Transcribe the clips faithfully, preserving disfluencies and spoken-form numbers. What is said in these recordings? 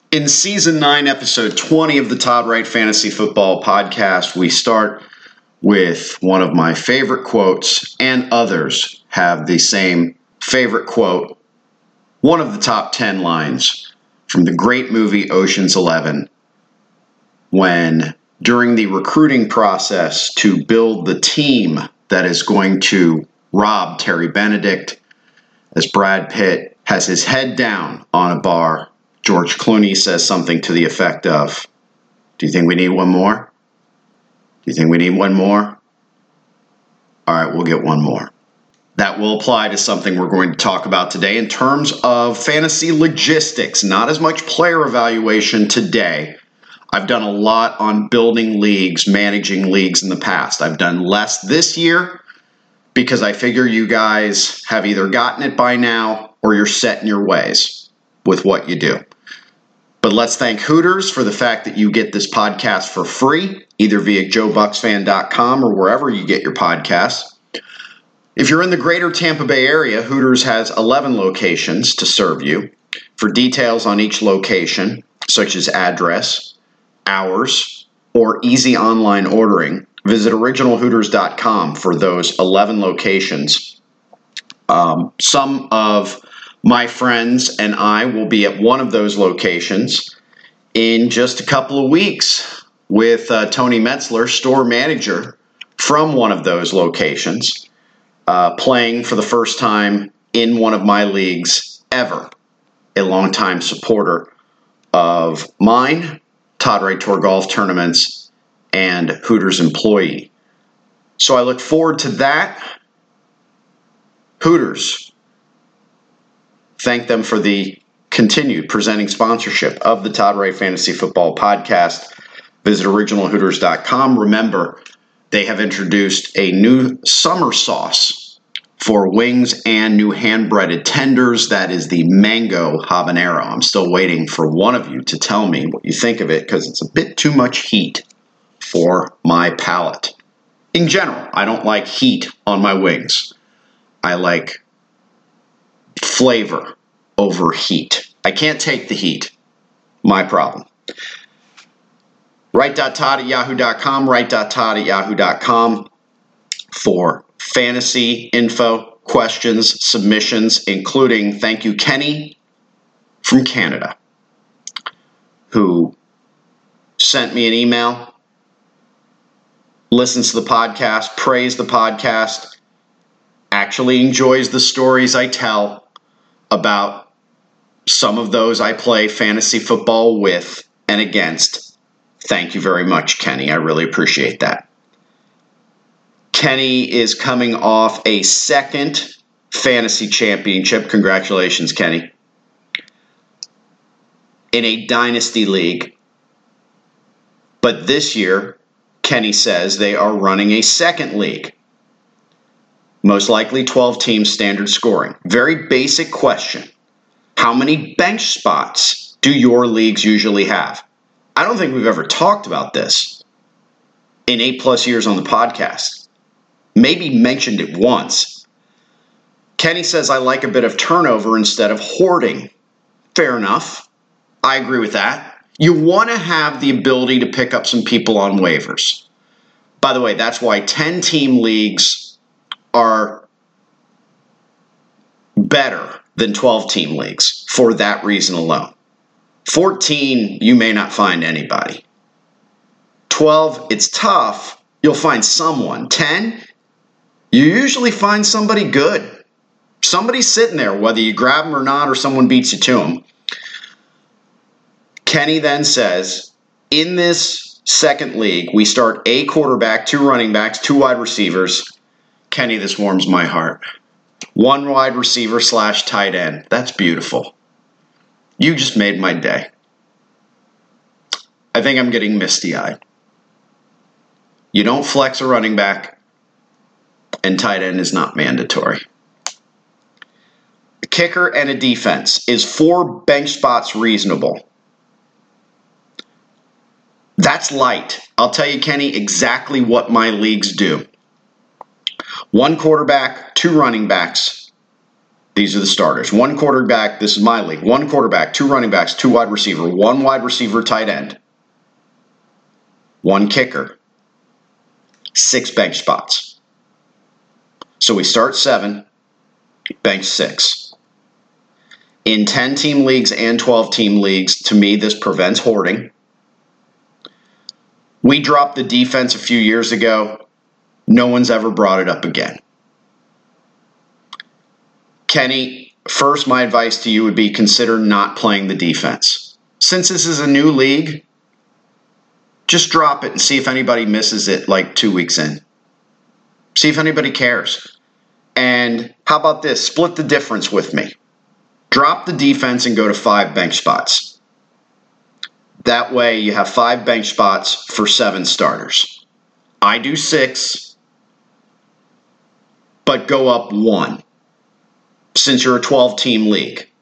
In Season nine, Episode twenty of the Todd Wright Fantasy Football Podcast, we start with one of my favorite quotes, and others have the same favorite quote, one of the top ten lines from the great movie Ocean's Eleven, when during the recruiting process to build the team that is going to rob Terry Benedict, as Brad Pitt has his head down on a bar, George Clooney says something to the effect of, "Do you think we need one more? Do you think we need one more? All right, we'll get one more." That will apply to something we're going to talk about today in terms of fantasy logistics, not as much player evaluation today. I've done a lot on building leagues, managing leagues in the past. I've done less this year because I figure you guys have either gotten it by now or you're set in your ways with what you do. But let's thank Hooters for the fact that you get this podcast for free, either via joe bucks fan dot com or wherever you get your podcasts. If you're in the greater Tampa Bay area, Hooters has eleven locations to serve you. For details on each location, such as address, hours, or easy online ordering, visit original hooters dot com for those eleven locations. Um, some of my friends and I will be at one of those locations in just a couple of weeks with uh, Tony Metzler, store manager from one of those locations, uh, playing for the first time in one of my leagues ever. A longtime supporter of mine, Todd Wright Tour Golf Tournaments, and Hooters employee. So I look forward to that. Hooters, thank them for the continued presenting sponsorship of the Todd Wright Fantasy Football Podcast. Visit original hooters dot com. Remember, they have introduced a new summer sauce for wings and new hand-breaded tenders. That is the mango habanero. I'm still waiting for one of you to tell me what you think of it because it's a bit too much heat for my palate. In general, I don't like heat on my wings. I like flavor over heat. I can't take the heat. My problem. write dot todd at yahoo dot com, write dot todd at yahoo dot com for fantasy info, questions, submissions, including thank you Kenny from Canada, who sent me an email, listens to the podcast, praised the podcast, actually enjoys the stories I tell about some of those I play fantasy football with and against. Thank you very much, Kenny. I really appreciate that. Kenny is coming off a second fantasy championship. Congratulations, Kenny. In a dynasty league. But this year, Kenny says they are running a second league. Most likely twelve team standard scoring. Very basic question. How many bench spots do your leagues usually have? I don't think we've ever talked about this in eight plus years on the podcast. Maybe mentioned it once. Kenny says I like a bit of turnover instead of hoarding. Fair enough. I agree with that. You want to have the ability to pick up some people on waivers. By the way, that's why ten team leagues are better than twelve team leagues for that reason alone. fourteen, you may not find anybody. twelve, it's tough. You'll find someone. ten, you usually find somebody good. Somebody's sitting there, whether you grab them or not or someone beats you to them. Kenny then says, in this second league, we start a quarterback, two running backs, two wide receivers. Kenny, this warms my heart. One wide receiver slash tight end. That's beautiful. You just made my day. I think I'm getting misty-eyed. You don't flex a running back, and tight end is not mandatory. A kicker and a defense. Is four bench spots reasonable? That's light. I'll tell you, Kenny, exactly what my leagues do. One quarterback, two running backs. The These are the starters. One quarterback, this is my league. One quarterback, two running backs, two wide receiver, one wide receiver tight end, one kicker, six bench spots. So we start seven, bench six. In ten-team leagues and twelve-team leagues, to me, this prevents hoarding. We dropped the defense a few years ago. No one's ever brought it up again. Kenny, first, my advice to you would be consider not playing the defense. Since this is a new league, just drop it and see if anybody misses it like two weeks in. See if anybody cares. And how about this? Split the difference with me. Drop the defense and go to five bench spots. That way you have five bench spots for seven starters. I do six, but go up one. Since you're a twelve-team league,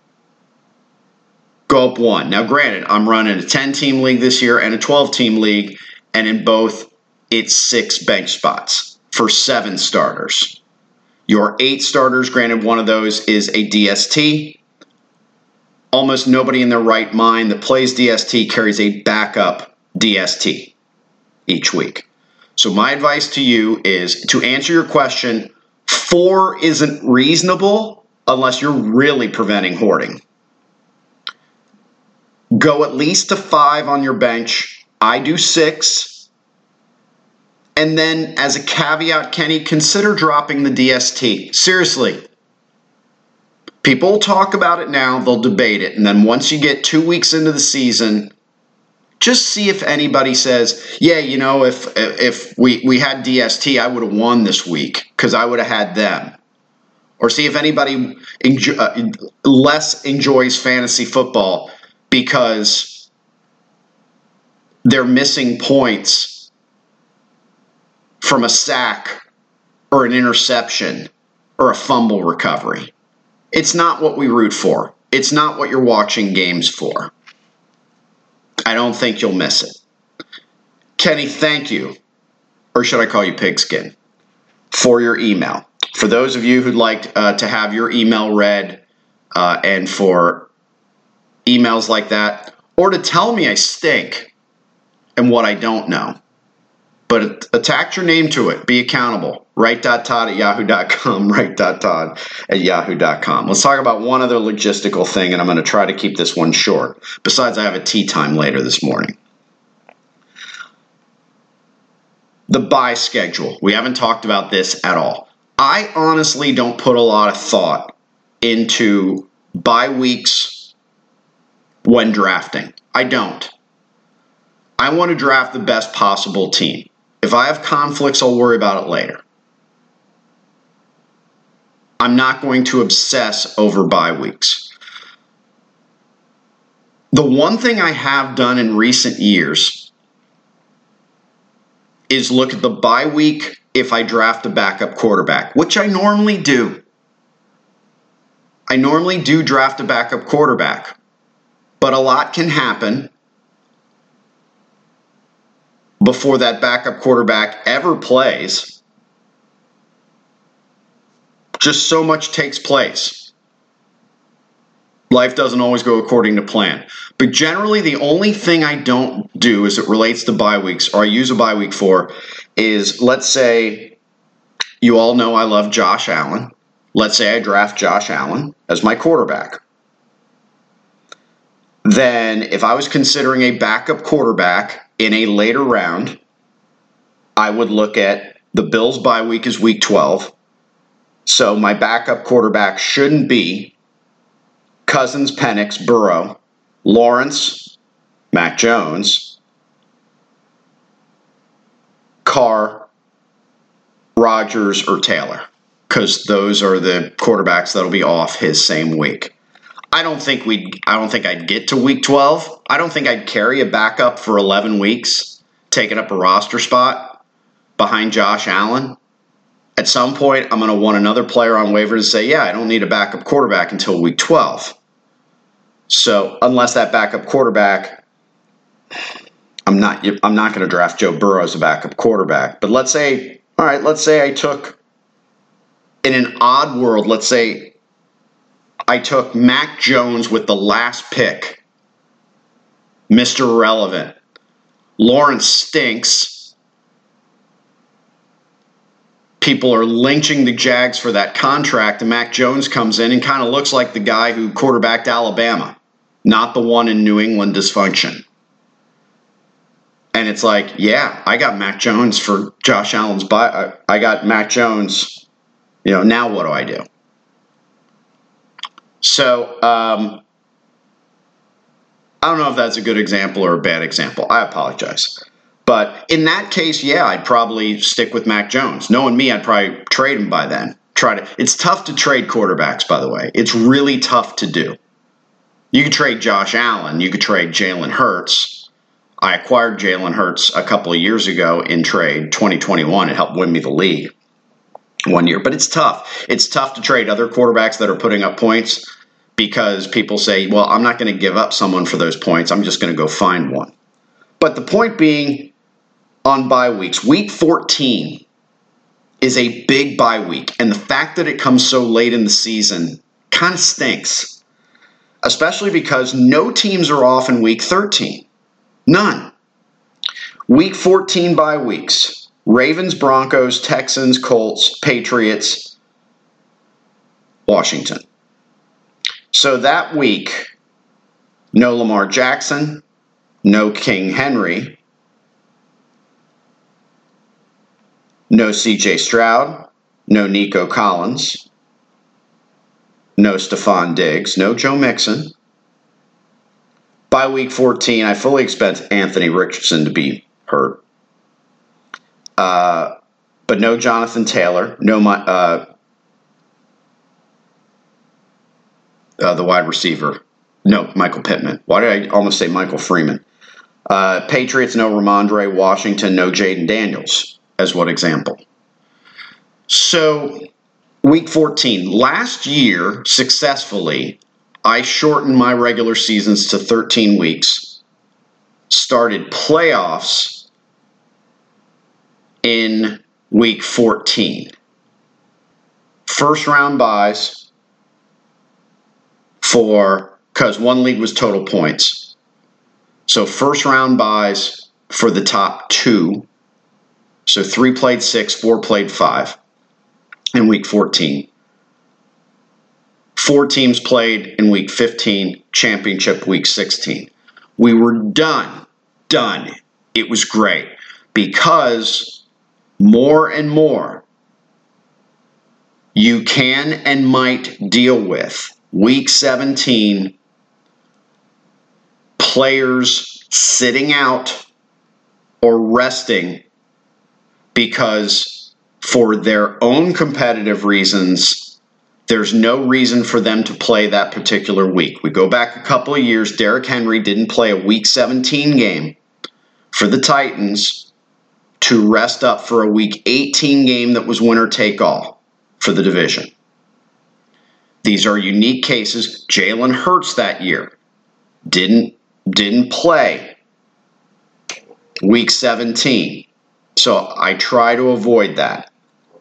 go up one. Now, granted, I'm running a ten-team league this year and a twelve-team league, and in both, it's six bench spots for seven starters. Your eight starters, granted, one of those is a D S T. Almost nobody in their right mind that plays D S T carries a backup D S T each week. So my advice to you is, to answer your question, four isn't reasonable unless you're really preventing hoarding. Go at least to five on your bench. I do six. And then as a caveat, Kenny, consider dropping the D S T. Seriously. People talk about it now, they'll debate it. And then once you get two weeks into the season, just see if anybody says, yeah, you know, if if we, we had D S T, I would have won this week because I would have had them. Or see if anybody enjoy, uh, less enjoys fantasy football because they're missing points from a sack or an interception or a fumble recovery. It's not what we root for. It's not what you're watching games for. I don't think you'll miss it. Kenny, thank you, or should I call you Pigskin, for your email. For those of you who'd like uh, to have your email read uh, and for emails like that, or to tell me I stink and what I don't know, but attach your name to it. Be accountable. Write.todd at yahoo dot com. Write.todd at yahoo dot com. Let's talk about one other logistical thing, and I'm going to try to keep this one short. Besides, I have a tea time later this morning. The bye schedule. We haven't talked about this at all. I honestly don't put a lot of thought into bye weeks when drafting. I don't. I want to draft the best possible team. If I have conflicts, I'll worry about it later. I'm not going to obsess over bye weeks. The one thing I have done in recent years is look at the bye week if I draft a backup quarterback, which I normally do. I normally do draft a backup quarterback, but a lot can happen before that backup quarterback ever plays. Just so much takes place. Life doesn't always go according to plan. But generally, the only thing I don't do as it relates to bye weeks, or I use a bye week for, is let's say you all know I love Josh Allen. Let's say I draft Josh Allen as my quarterback. Then if I was considering a backup quarterback in a later round, I would look at the Bills' bye week is week twelve. So my backup quarterback shouldn't be Cousins, Penix, Burrow, Lawrence, Mac Jones, Carr, Rodgers, or Taylor, because those are the quarterbacks that'll be off his same week. I don't think we'd I don't think I'd get to week twelve. I don't think I'd carry a backup for eleven weeks, taking up a roster spot behind Josh Allen. At some point, I'm going to want another player on waivers to say, yeah, I don't need a backup quarterback until week twelve. So unless that backup quarterback, I'm not I'm not going to draft Joe Burrow as a backup quarterback. But let's say, all right, let's say I took, in an odd world, let's say I took Mac Jones with the last pick. Mister Irrelevant. Lawrence stinks. People are lynching the Jags for that contract, and Mac Jones comes in and kind of looks like the guy who quarterbacked Alabama, not the one in New England dysfunction. And it's like, yeah, I got Mac Jones for Josh Allen's buy. I got Mac Jones. You know, now what do I do? So, um, I don't know if that's a good example or a bad example. I apologize. But in that case, yeah, I'd probably stick with Mac Jones. Knowing me, I'd probably trade him by then. Try to. It's tough to trade quarterbacks, by the way. It's really tough to do. You could trade Josh Allen. You could trade Jalen Hurts. I acquired Jalen Hurts a couple of years ago in trade, twenty twenty-one. It helped win me the league one year. But it's tough. It's tough to trade other quarterbacks that are putting up points because people say, well, I'm not going to give up someone for those points. I'm just going to go find one. But the point being, on bye weeks, week fourteen is a big bye week. And the fact that it comes so late in the season kind of stinks, especially because no teams are off in week thirteen. None. Week fourteen bye weeks. Ravens, Broncos, Texans, Colts, Patriots, Washington. So that week, no Lamar Jackson, no King Henry, no C J Stroud, no Nico Collins, no Stephon Diggs, no Joe Mixon. By week fourteen, I fully expect Anthony Richardson to be hurt. Uh, but no Jonathan Taylor, no uh, uh, the wide receiver, no Michael Pittman. Why did I almost say Michael Freeman? Uh, Patriots, no Ramondre Washington, no Jaden Daniels, as one example. So, week fourteen. Last year, successfully, I shortened my regular seasons to thirteen weeks, started playoffs in week fourteen. First round buys for, because one league was total points. So first round buys for the top two. So three played six, four played five in week fourteen. Four teams played in week fifteen, championship week sixteen. We were done. Done. It was great because more and more you can and might deal with week seventeen players sitting out or resting because for their own competitive reasons, there's no reason for them to play that particular week. We go back a couple of years, Derrick Henry didn't play a week seventeen game for the Titans to rest up for a week eighteen game that was winner take all for the division. These are unique cases. Jalen Hurts that year didn't, didn't play week seventeen. So I try to avoid that.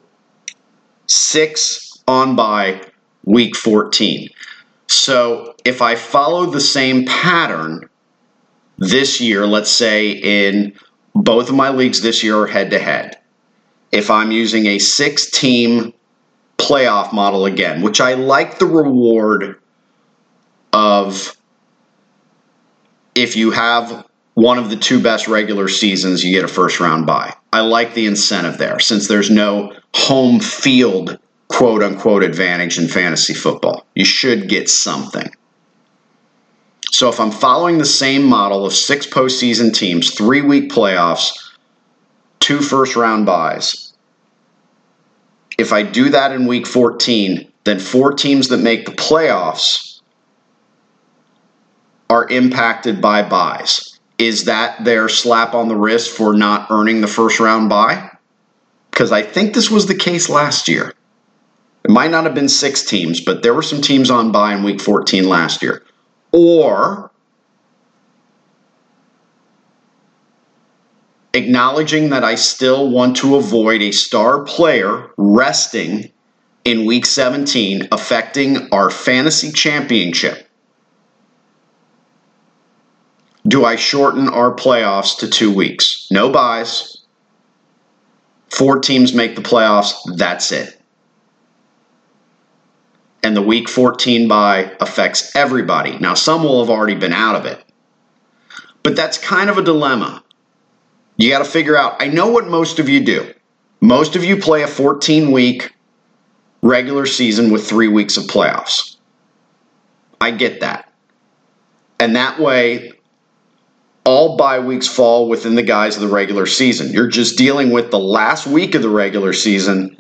Six on by week fourteen. So if I follow the same pattern this year, let's say in both of my leagues this year are head-to-head. If I'm using a six-team playoff model again, which I like the reward of if you have one of the two best regular seasons, you get a first-round bye. I like the incentive there since there's no home field quote-unquote advantage in fantasy football. You should get something. So if I'm following the same model of six postseason teams, three-week playoffs, two first-round byes, if I do that in week fourteen, then four teams that make the playoffs are impacted by byes. Is that their slap on the wrist for not earning the first-round bye? Because I think this was the case last year. It might not have been six teams, but there were some teams on bye in week fourteen last year. Or acknowledging that I still want to avoid a star player resting in week seventeen affecting our fantasy championship? Do I shorten our playoffs to two weeks? No buys. Four teams make the playoffs. That's it. And the week fourteen bye affects everybody. Now, some will have already been out of it. But that's kind of a dilemma. You got to figure out, I know what most of you do. Most of you play a fourteen-week regular season with three weeks of playoffs. I get that. And that way, all bye weeks fall within the guise of the regular season. You're just dealing with the last week of the regular season.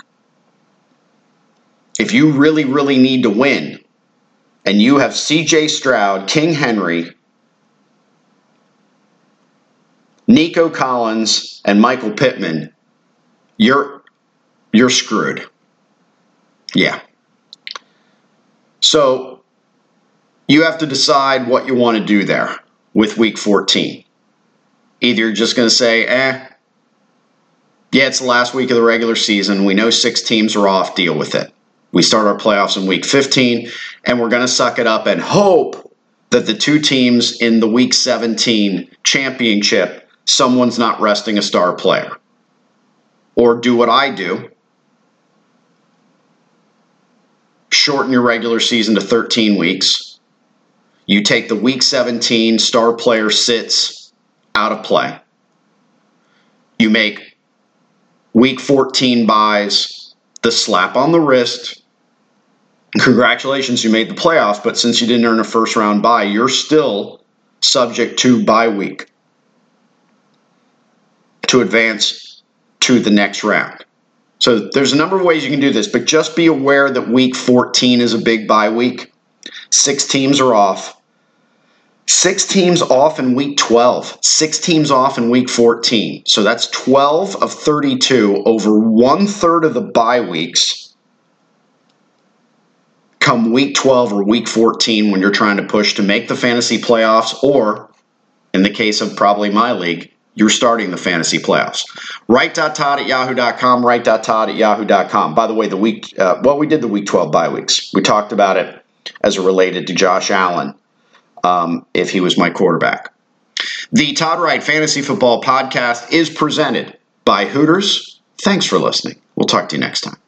If you really, really need to win, and you have C J Stroud, King Henry, Nico Collins, and Michael Pittman, you're you're screwed. Yeah. So you have to decide what you want to do there with week fourteen. Either you're just going to say, eh, yeah, it's the last week of the regular season. We know six teams are off. Deal with it. We start our playoffs in week fifteen, and we're going to suck it up and hope that the two teams in the week seventeen championship, someone's not resting a star player. Or do what I do. Shorten your regular season to thirteen weeks. You take the week seventeen star player sits out of play. You make week fourteen buys the slap on the wrist. Congratulations, you made the playoffs, but since you didn't earn a first round bye, you're still subject to bye week to advance to the next round. So there's a number of ways you can do this, but just be aware that week fourteen is a big bye week. Six teams are off. Six teams off in week twelve. Six teams off in week fourteen. So that's twelve of thirty-two, over one-third of the bye weeks come week twelve or week fourteen when you're trying to push to make the fantasy playoffs, or in the case of probably my league, you're starting the fantasy playoffs. Write.todd at yahoo dot com, write.todd at yahoo dot com. By the way, the week, uh, well, we did the week twelve bye weeks. We talked about it as it related to Josh Allen, um, if he was my quarterback. The Todd Wright Fantasy Football Podcast is presented by Hooters. Thanks for listening. We'll talk to you next time.